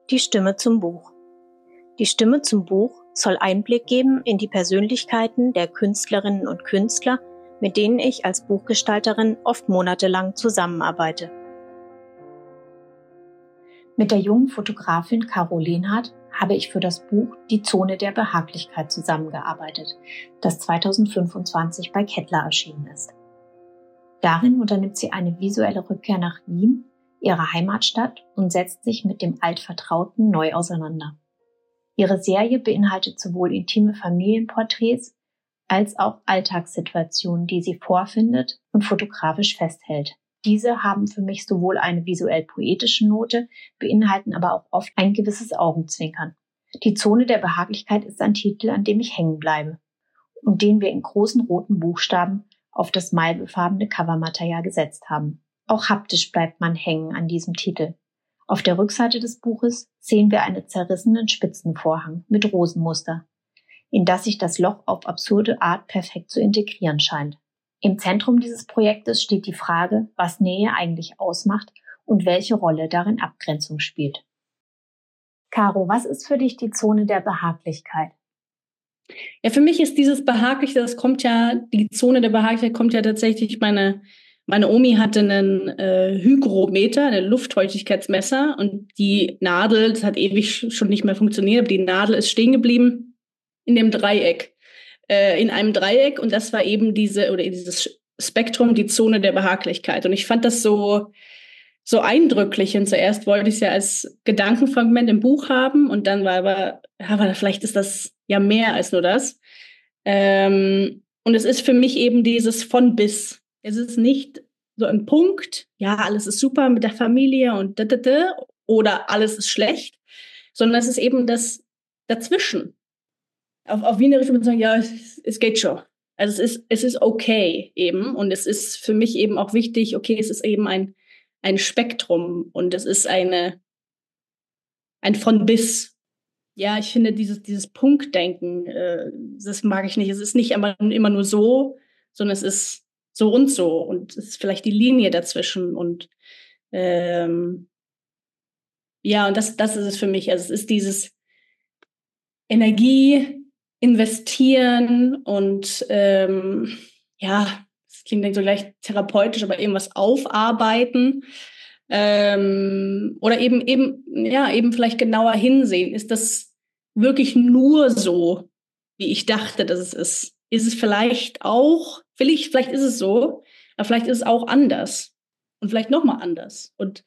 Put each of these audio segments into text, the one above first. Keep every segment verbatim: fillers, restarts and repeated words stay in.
Die Stimme zum Buch. Die Stimme zum Buch soll Einblick geben in die Persönlichkeiten der Künstlerinnen und Künstler, mit denen ich als Buchgestalterin oft monatelang zusammenarbeite. Mit der jungen Fotografin Caro Lehnhardt habe ich für das Buch Die Zone der Behaglichkeit zusammengearbeitet, das zweitausendfünfundzwanzig bei Kettler erschienen ist. Darin unternimmt sie eine visuelle Rückkehr nach Wien, ihrer Heimatstadt, und setzt sich mit dem Altvertrauten neu auseinander. Ihre Serie beinhaltet sowohl intime Familienporträts als auch Alltagssituationen, die sie vorfindet und fotografisch festhält. Diese haben für mich sowohl eine visuell-poetische Note, beinhalten aber auch oft ein gewisses Augenzwinkern. Die Zone der Behaglichkeit ist ein Titel, an dem ich hängen bleibe und den wir in großen roten Buchstaben auf das maibefarbene Covermaterial gesetzt haben. Auch haptisch bleibt man hängen an diesem Titel. Auf der Rückseite des Buches sehen wir einen zerrissenen Spitzenvorhang mit Rosenmuster, in das sich das Loch auf absurde Art perfekt zu integrieren scheint. Im Zentrum dieses Projektes steht die Frage, was Nähe eigentlich ausmacht und welche Rolle darin Abgrenzung spielt. Caro, was ist für dich die Zone der Behaglichkeit? Ja, für mich ist dieses Behagliche, das kommt ja, die Zone der Behaglichkeit kommt ja tatsächlich, meine, meine Omi hatte einen äh, Hygrometer, ein Luftfeuchtigkeitsmesser, und die Nadel, das hat ewig schon nicht mehr funktioniert, aber die Nadel ist stehen geblieben in dem Dreieck. in einem Dreieck, und das war eben diese, oder dieses Spektrum, die Zone der Behaglichkeit. Und ich fand das so, so eindrücklich. Und zuerst wollte ich es ja als Gedankenfragment im Buch haben, und dann war aber, ja, aber vielleicht ist das ja mehr als nur das. Ähm, und es ist für mich eben dieses von bis. Es ist nicht so ein Punkt, ja, alles ist super mit der Familie und da, da, da, oder alles ist schlecht, sondern es ist eben das Dazwischen. Auf, auf Wienerisch würde man sagen, ja, es, es geht schon. Also es ist, es ist okay eben. Und es ist für mich eben auch wichtig, okay, es ist eben ein, ein Spektrum und es ist eine, ein von bis. Ja, ich finde dieses, dieses Punktdenken, äh, das mag ich nicht. Es ist nicht immer, immer nur so, sondern es ist so und so. Und es ist vielleicht die Linie dazwischen. Und ähm, ja, und das, das ist es für mich. Also es ist dieses Energie investieren und ähm, ja, das klingt dann so gleich therapeutisch, aber irgendwas aufarbeiten ähm, oder eben eben ja eben vielleicht genauer hinsehen. Ist das wirklich nur so, wie ich dachte, dass es ist? Ist es vielleicht auch, vielleicht, vielleicht ist es so, aber vielleicht ist es auch anders und vielleicht nochmal anders. Und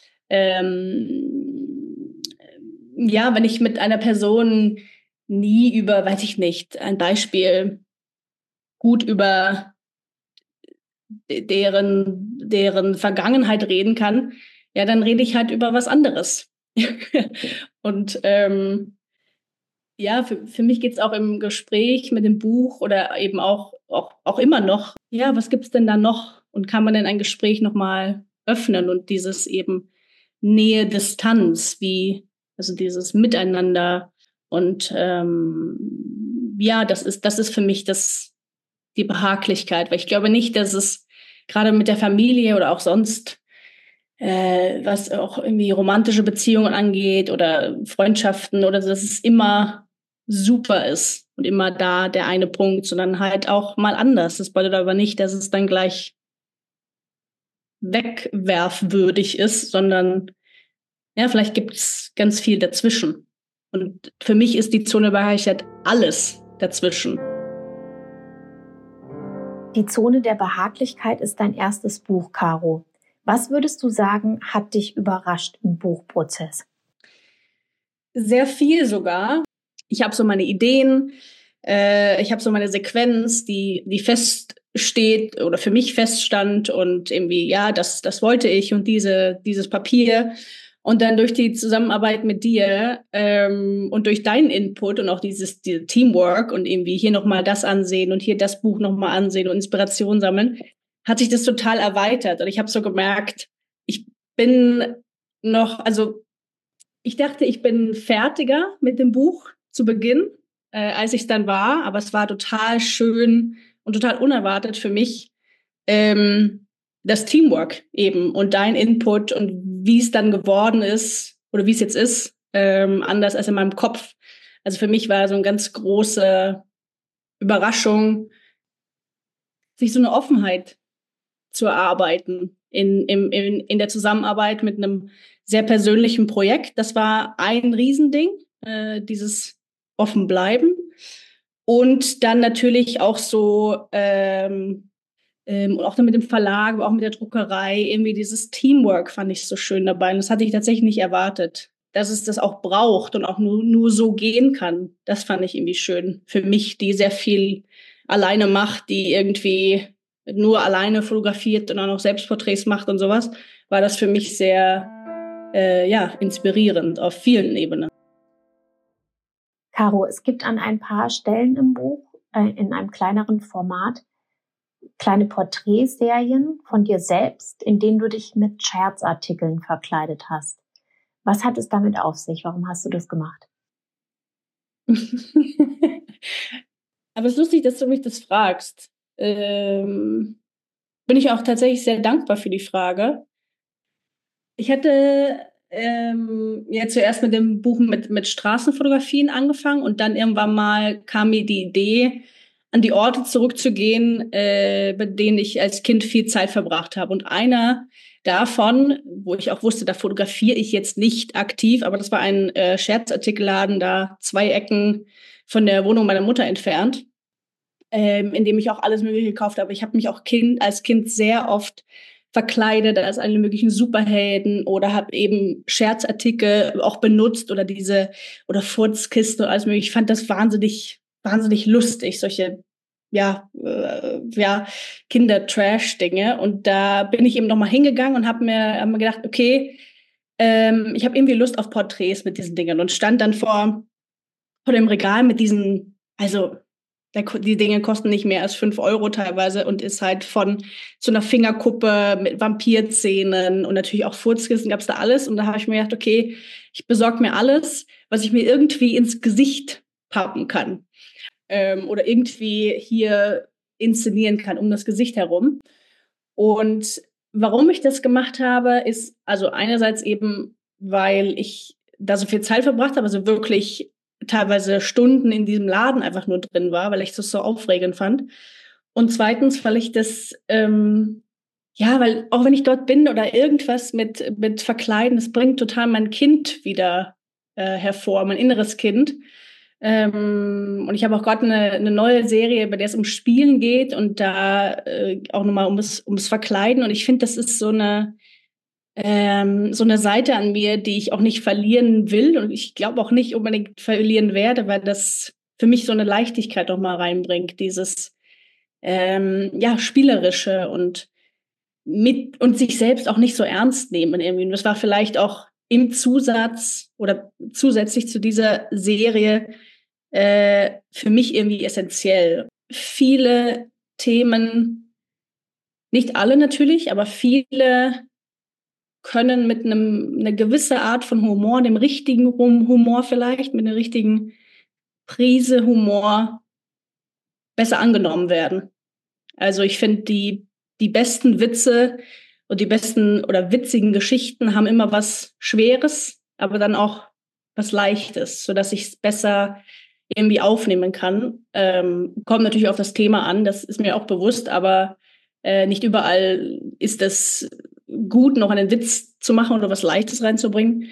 ähm, ja, wenn ich mit einer Person nie über, weiß ich nicht, ein Beispiel, gut über deren, deren Vergangenheit reden kann, ja, dann rede ich halt über was anderes. Und ähm, ja, für, für mich geht es auch im Gespräch mit dem Buch oder eben auch, auch, auch immer noch, ja, was gibt's denn da noch? Und kann man denn ein Gespräch nochmal öffnen und dieses eben Nähe, Distanz, wie, also dieses Miteinander. Und ähm, ja, das ist, das ist für mich das, die Behaglichkeit, weil ich glaube nicht, dass es gerade mit der Familie oder auch sonst, äh, was auch irgendwie romantische Beziehungen angeht oder Freundschaften oder so, dass es immer super ist und immer da der eine Punkt, sondern halt auch mal anders. Das bedeutet aber nicht, dass es dann gleich wegwerfwürdig ist, sondern ja, vielleicht gibt es ganz viel dazwischen. Und für mich ist die Zone der Behaglichkeit alles dazwischen. Die Zone der Behaglichkeit ist dein erstes Buch, Caro. Was würdest du sagen, hat dich überrascht im Buchprozess? Sehr viel sogar. Ich habe so meine Ideen, äh, ich habe so meine Sequenz, die, die feststeht oder für mich feststand und irgendwie, ja, das, das wollte ich und diese, dieses Papier. Und dann durch die Zusammenarbeit mit dir ähm, und durch deinen Input und auch dieses, dieses Teamwork und irgendwie hier nochmal das ansehen und hier das Buch nochmal ansehen und Inspiration sammeln, hat sich das total erweitert. Und ich habe so gemerkt, ich bin noch, also ich dachte, ich bin fertiger mit dem Buch zu Beginn, äh, als ich es dann war. Aber es war total schön und total unerwartet für mich, ähm, das Teamwork eben und dein Input und wie es dann geworden ist oder wie es jetzt ist, ähm, anders als in meinem Kopf. Also für mich war so eine ganz große Überraschung, sich so eine Offenheit zu erarbeiten in, in, in, in der Zusammenarbeit mit einem sehr persönlichen Projekt. Das war ein Riesending, äh, dieses Offenbleiben. Und dann natürlich auch so, ähm, ähm, und auch dann mit dem Verlag, aber auch mit der Druckerei, irgendwie dieses Teamwork fand ich so schön dabei. Und das hatte ich tatsächlich nicht erwartet, dass es das auch braucht und auch nur, nur so gehen kann. Das fand ich irgendwie schön. Für mich, die sehr viel alleine macht, die irgendwie nur alleine fotografiert und auch noch Selbstporträts macht und sowas, war das für mich sehr, äh, ja, inspirierend auf vielen Ebenen. Caro, es gibt an ein paar Stellen im Buch, äh, in einem kleineren Format, kleine Porträtserien von dir selbst, in denen du dich mit Scherzartikeln verkleidet hast. Was hat es damit auf sich? Warum hast du das gemacht? Aber es ist lustig, dass du mich das fragst. Ähm, bin ich auch tatsächlich sehr dankbar für die Frage. Ich hatte ähm, ja zuerst mit dem Buch mit, mit Straßenfotografien angefangen und dann irgendwann mal kam mir die Idee, an die Orte zurückzugehen, äh, bei denen ich als Kind viel Zeit verbracht habe. Und einer davon, wo ich auch wusste, da fotografiere ich jetzt nicht aktiv, aber das war ein äh, Scherzartikelladen, da zwei Ecken von der Wohnung meiner Mutter entfernt, ähm, in dem ich auch alles Mögliche gekauft habe. Ich habe mich auch kind, als Kind sehr oft verkleidet als alle möglichen Superhelden oder habe eben Scherzartikel auch benutzt oder diese oder Furzkisten und alles mögliche. Ich fand das wahnsinnig, wahnsinnig lustig, solche ja, äh, ja, Kinder-Trash-Dinge. Und da bin ich eben noch mal hingegangen und habe mir, hab mir gedacht, okay, ähm, ich habe irgendwie Lust auf Porträts mit diesen Dingen und stand dann vor, vor dem Regal mit diesen, also die Dinge kosten nicht mehr als fünf Euro teilweise und ist halt von so einer Fingerkuppe mit Vampirzähnen und natürlich auch Furzkissen gab es da alles. Und da habe ich mir gedacht, okay, ich besorge mir alles, was ich mir irgendwie ins Gesicht pappen kann ähm, oder irgendwie hier inszenieren kann um das Gesicht herum. Und warum ich das gemacht habe, ist also einerseits eben, weil ich da so viel Zeit verbracht habe, also wirklich teilweise Stunden in diesem Laden einfach nur drin war, weil ich das so aufregend fand. Und zweitens, weil ich das, ähm, ja, weil auch wenn ich dort bin oder irgendwas mit, mit Verkleiden, das bringt total mein Kind wieder äh, hervor, mein inneres Kind. Ähm, und ich habe auch gerade eine, eine neue Serie, bei der es um Spielen geht und da äh, auch nochmal ums, ums Verkleiden. Und ich finde, das ist so eine, ähm, so eine Seite an mir, die ich auch nicht verlieren will und ich glaube auch nicht unbedingt verlieren werde, weil das für mich so eine Leichtigkeit noch mal reinbringt, dieses ähm, ja spielerische und mit und sich selbst auch nicht so ernst nehmen irgendwie. Und das war vielleicht auch im Zusatz oder zusätzlich zu dieser Serie äh, für mich irgendwie essentiell. Viele Themen, nicht alle natürlich, aber viele können mit einem eine gewisse Art von Humor, dem richtigen Humor vielleicht, mit einer richtigen Prise Humor besser angenommen werden. Also ich finde, die, die besten Witze und die besten oder witzigen Geschichten haben immer was Schweres, aber dann auch was Leichtes, sodass ich es besser irgendwie aufnehmen kann. Ähm, kommt natürlich auf das Thema an, das ist mir auch bewusst, aber äh, nicht überall ist es gut, noch einen Witz zu machen oder was Leichtes reinzubringen.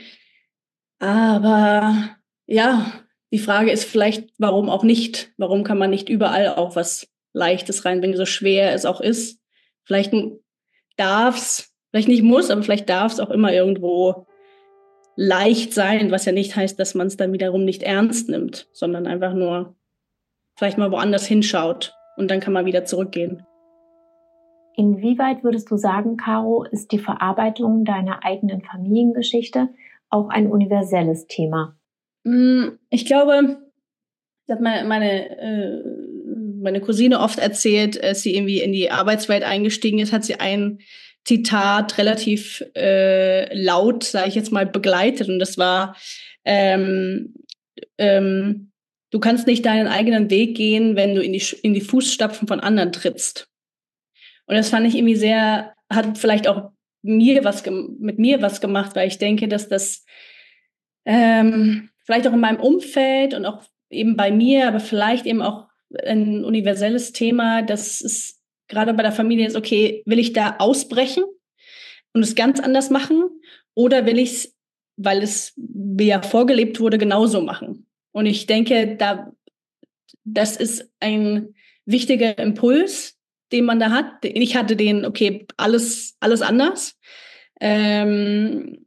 Aber ja, die Frage ist vielleicht, warum auch nicht? Warum kann man nicht überall auch was Leichtes reinbringen, so schwer es auch ist? Vielleicht darf's, vielleicht nicht muss, aber vielleicht darf es auch immer irgendwo leicht sein, was ja nicht heißt, dass man es dann wiederum nicht ernst nimmt, sondern einfach nur vielleicht mal woanders hinschaut und dann kann man wieder zurückgehen. Inwieweit würdest du sagen, Caro, ist die Verarbeitung deiner eigenen Familiengeschichte auch ein universelles Thema? Ich glaube, das hat meine, meine, äh, meine Cousine oft erzählt, als sie irgendwie in die Arbeitswelt eingestiegen ist, hat sie ein Zitat relativ äh, laut, sage ich jetzt mal, begleitet. Und das war, ähm, ähm, du kannst nicht deinen eigenen Weg gehen, wenn du in die, in die Fußstapfen von anderen trittst. Und das fand ich irgendwie sehr, hat vielleicht auch mir was mit mir was gemacht, weil ich denke, dass das ähm, vielleicht auch in meinem Umfeld und auch eben bei mir, aber vielleicht eben auch ein universelles Thema, dass es gerade bei der Familie ist, okay, will ich da ausbrechen und es ganz anders machen oder will ich es, weil es mir ja vorgelebt wurde, genauso machen? Und ich denke, da, das ist ein wichtiger Impuls, den man da hat. Ich hatte den, okay, alles, alles anders. Ähm,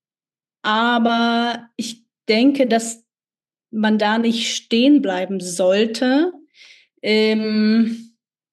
aber ich denke, dass man da nicht stehen bleiben sollte, ähm,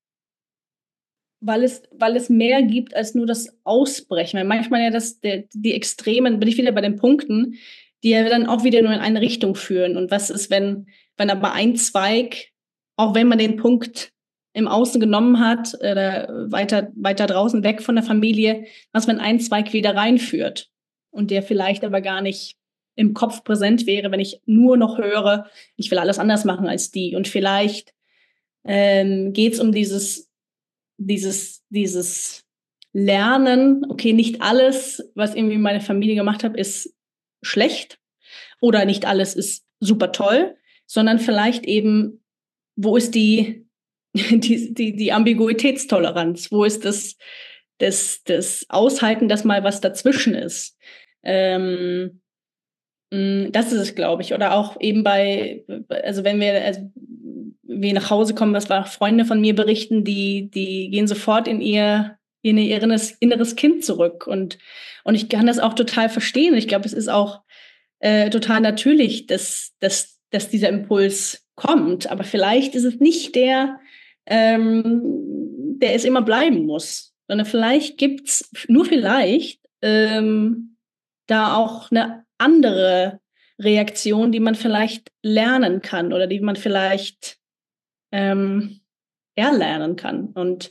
weil es, weil es mehr gibt als nur das Ausbrechen. Weil manchmal ja das, der, die Extremen, bin ich wieder bei den Punkten, die ja dann auch wieder nur in eine Richtung führen. Und was ist, wenn, wenn aber ein Zweig, auch wenn man den Punkt im Außen genommen hat, oder weiter, weiter draußen weg von der Familie, was, wenn ein Zweig wieder reinführt und der vielleicht aber gar nicht im Kopf präsent wäre, wenn ich nur noch höre, ich will alles anders machen als die. Und vielleicht ähm, geht es um dieses, dieses, dieses Lernen, okay, nicht alles, was irgendwie meine Familie gemacht hat, ist schlecht oder nicht alles ist super toll, sondern vielleicht eben, wo ist die, die, die, die Ambiguitätstoleranz? Wo ist das, das, das Aushalten, dass mal was dazwischen ist? Ähm, Das ist es, glaube ich. Oder auch eben bei, also wenn wir, also wir nach Hause kommen, was war Freunde von mir berichten, die, die gehen sofort in ihr, in ihr inneres, inneres Kind zurück. Und, und ich kann das auch total verstehen. Ich glaube, es ist auch äh, total natürlich, dass, dass, dass dieser Impuls kommt. Aber vielleicht ist es nicht der, ähm, der es immer bleiben muss. Sondern vielleicht gibt's nur vielleicht ähm, da auch eine andere Reaktion, die man vielleicht lernen kann oder die man vielleicht ähm, erlernen kann. Und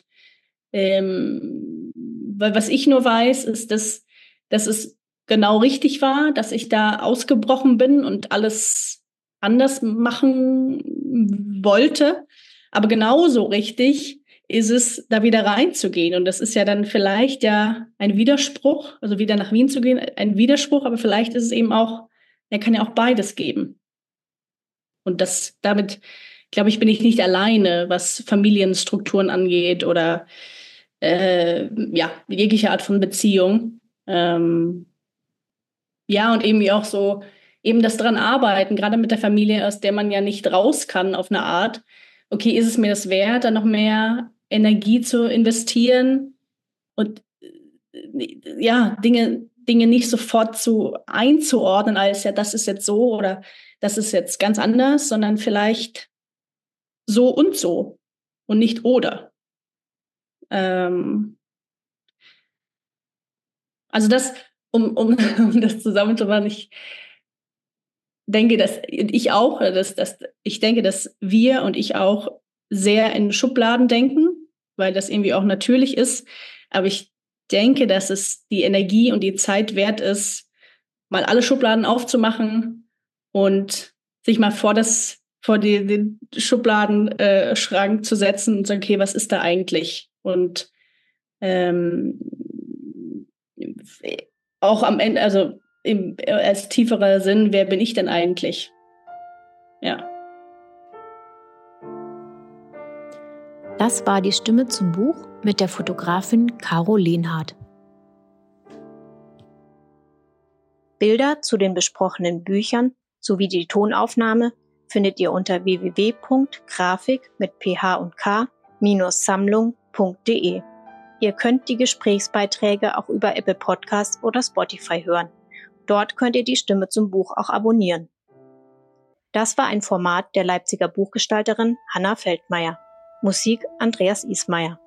ähm, weil was ich nur weiß, ist, dass, dass es genau richtig war, dass ich da ausgebrochen bin und alles anders machen wollte. Aber genauso richtig ist es, da wieder reinzugehen. Und das ist ja dann vielleicht ja ein Widerspruch, also wieder nach Wien zu gehen, ein Widerspruch, aber vielleicht ist es eben auch, er kann ja auch beides geben. Und das, damit, glaube ich, bin ich nicht alleine, was Familienstrukturen angeht oder äh, ja, jegliche Art von Beziehung. Ähm, ja, und eben auch so, eben das dran arbeiten, gerade mit der Familie, aus der man ja nicht raus kann auf eine Art. Okay, ist es mir das wert, da noch mehr Energie zu investieren und äh, ja, Dinge, Dinge nicht sofort zu einzuordnen, als ja, das ist jetzt so oder das ist jetzt ganz anders, sondern vielleicht so und so und nicht oder. Ähm, also das, um, um, um das zusammenzufassen, ich denke, dass ich auch, dass, dass ich denke, dass wir und ich auch sehr in Schubladen denken, weil das irgendwie auch natürlich ist. Aber ich denke, dass es die Energie und die Zeit wert ist, mal alle Schubladen aufzumachen und sich mal vor das, vor die, den Schubladenschrank äh, zu setzen und zu sagen, okay, was ist da eigentlich? Und ähm, auch am Ende, also im, als tieferer Sinn, wer bin ich denn eigentlich? Ja. Das war die Stimme zum Buch mit der Fotografin Caro Lehnhardt. Bilder zu den besprochenen Büchern sowie die Tonaufnahme findet ihr unter w w w punkt grafik mit ph und k sammlung punkt de. Ihr könnt die Gesprächsbeiträge auch über Apple Podcasts oder Spotify hören. Dort könnt ihr die Stimme zum Buch auch abonnieren. Das war ein Format der Leipziger Buchgestalterin Hanna Feldmeier. Musik Andreas Ismaier.